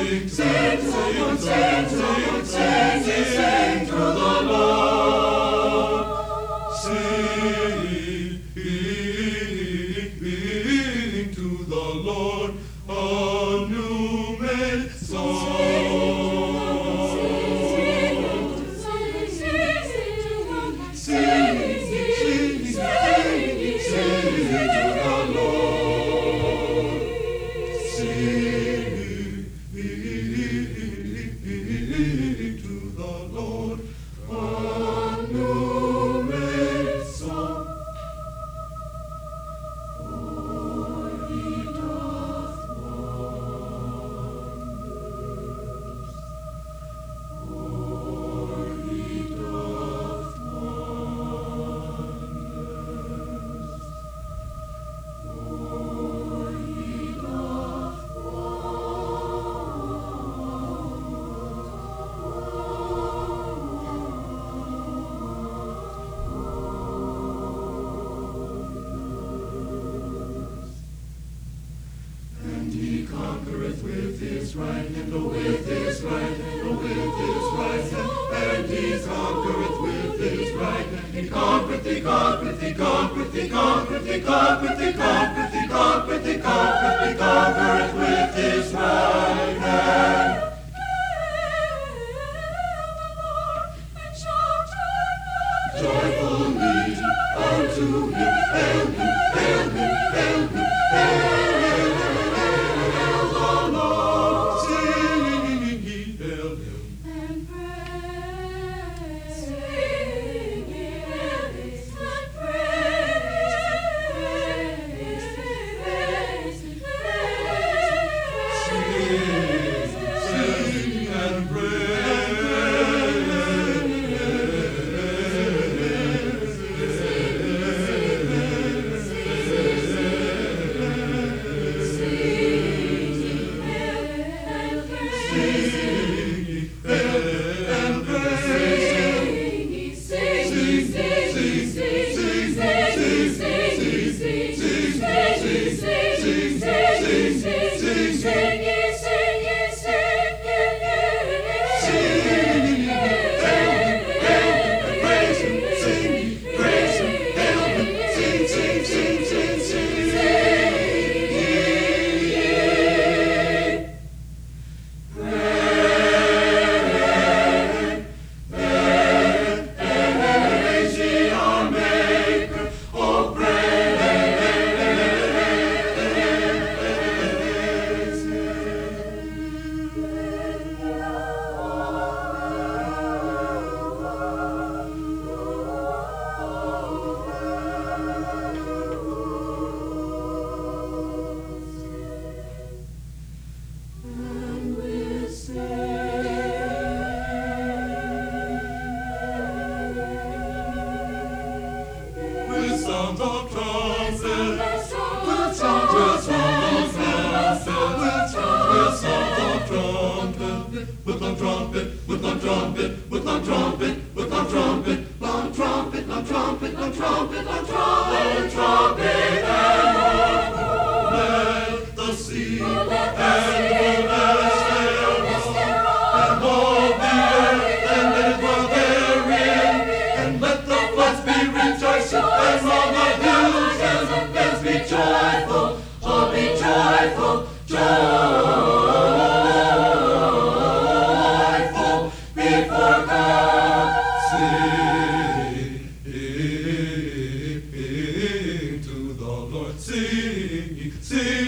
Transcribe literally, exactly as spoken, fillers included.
sing, sing, sing, sing, sing, sing, sing to the Lord. Sing to the Lord a new made song. With his right hand, oh, with his right hand, oh, with his right hand, and he conquereth with his right hand. He conquereth, he conquereth, he conquereth, he conquereth, he conquereth, he conquereth, he conquereth, he conquereth, he conquereth with his right hand. Joyfully unto him, hail him, hail him, hail him, hail him. With long trumpet, with long trumpet, with long trumpet, with long trumpet, long trumpet, long trumpet, long trumpet, long trumpet, trumpet, and roll. Let the sea and fullness thereof, and all the earth, and let it dwell therein, and let the floods be rejoicing, and all the hills and the hills be joyful, oh, be joyful, joyful. Sing, sing.